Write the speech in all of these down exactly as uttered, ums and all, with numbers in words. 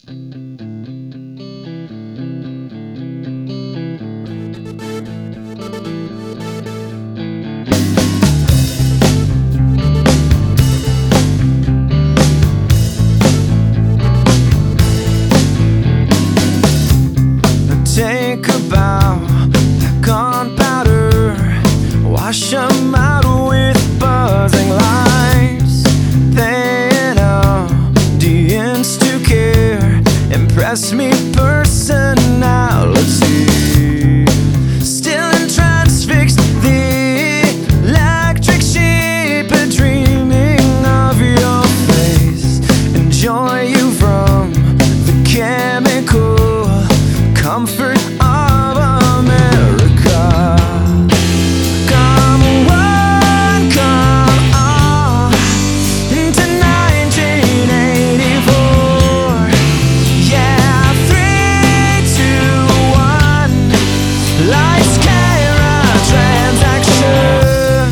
Take a bow, that gunpowder, wash 'em out with buzzing lights. They audience to care, impress me personality. Still in transfixed, the electric sheep are dreaming of your face. Enjoy you from the chemical comfort of America. Come on, come on, into nineteen eighty-four. Yeah, three, two, one, lights, camera, transaction.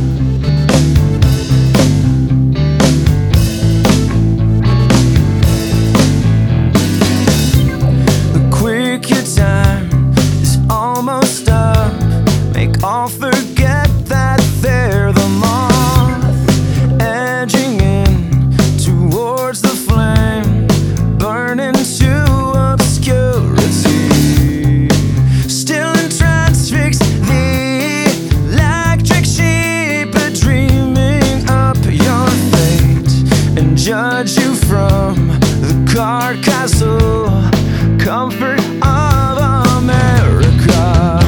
The quick your time is almost up. Make all forget that they're the moth, edging in towards the flame, burning to obscurity. Still in transfixed, the electric sheep are dreaming up your fate, and judge you from the card castle comfort of America.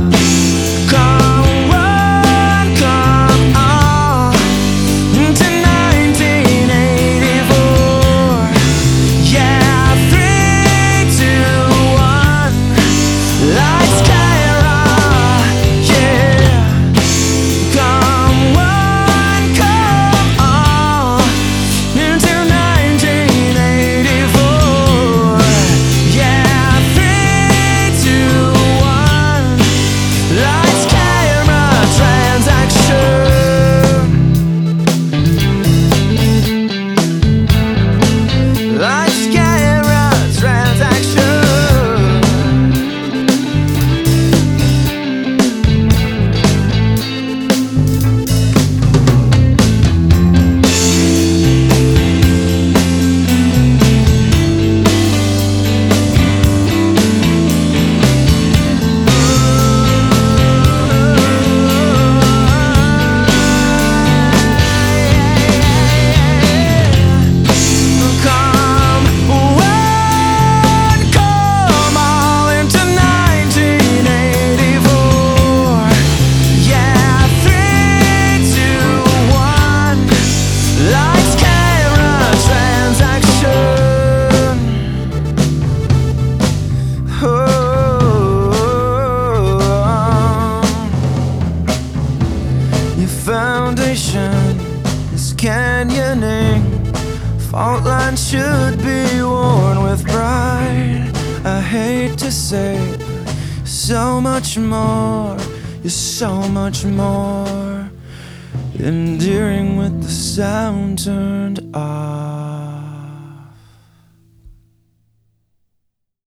Come on, come on, into nineteen eighty-four. Yeah, three, two, one, lights, camera, yeah. Come on, come on, into nineteen eighty-four. Yeah, three, two, one, lights, camera, transaction. Lights, camera, transaction. Come on, come on, into nineteen eighty-four. Yeah, three, two, one, lights, camera, transaction. Oh, your foundation is canyoning. Fault lines should be worn with pride. I hate to say, but so much more. You're so much more endearing with the sound turned off.